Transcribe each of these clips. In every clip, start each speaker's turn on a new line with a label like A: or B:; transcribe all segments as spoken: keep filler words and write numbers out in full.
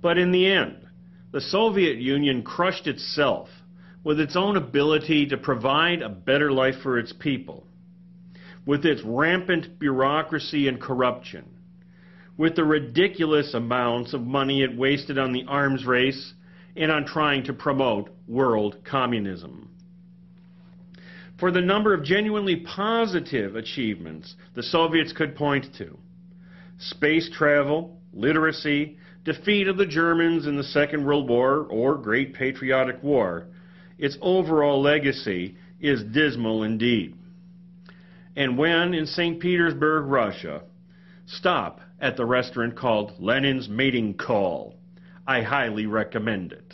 A: But in the end, the Soviet Union crushed itself with its own ability to provide a better life for its people, with its rampant bureaucracy and corruption, with the ridiculous amounts of money it wasted on the arms race and on trying to promote world communism. For the number of genuinely positive achievements the Soviets could point to: space travel, literacy, defeat of the Germans in the Second World War or Great Patriotic War, its overall legacy is dismal indeed. And when in Saint Petersburg, Russia, stop at the restaurant called Lenin's Mating Call. I highly recommend it.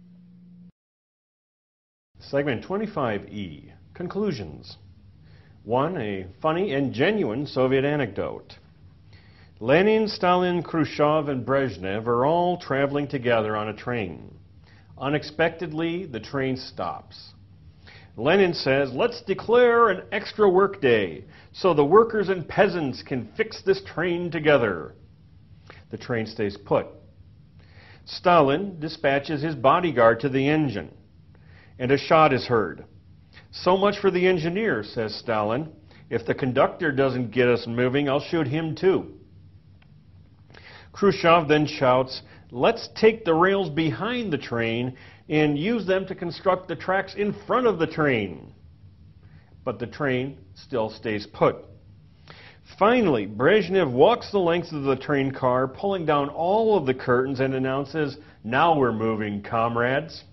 A: Segment twenty-five E, Conclusions. one. A funny and genuine Soviet anecdote. Lenin, Stalin, Khrushchev, and Brezhnev are all traveling together on a train. Unexpectedly, the train stops. Lenin says, "Let's declare an extra work day so the workers and peasants can fix this train together." The train stays put. Stalin dispatches his bodyguard to the engine, and a shot is heard. "So much for the engineer," says Stalin. "If the conductor doesn't get us moving, I'll shoot him too." Khrushchev then shouts, "Let's take the rails behind the train and use them to construct the tracks in front of the train." But the train still stays put. Finally, Brezhnev walks the length of the train car, pulling down all of the curtains, and announces, "Now we're moving, comrades."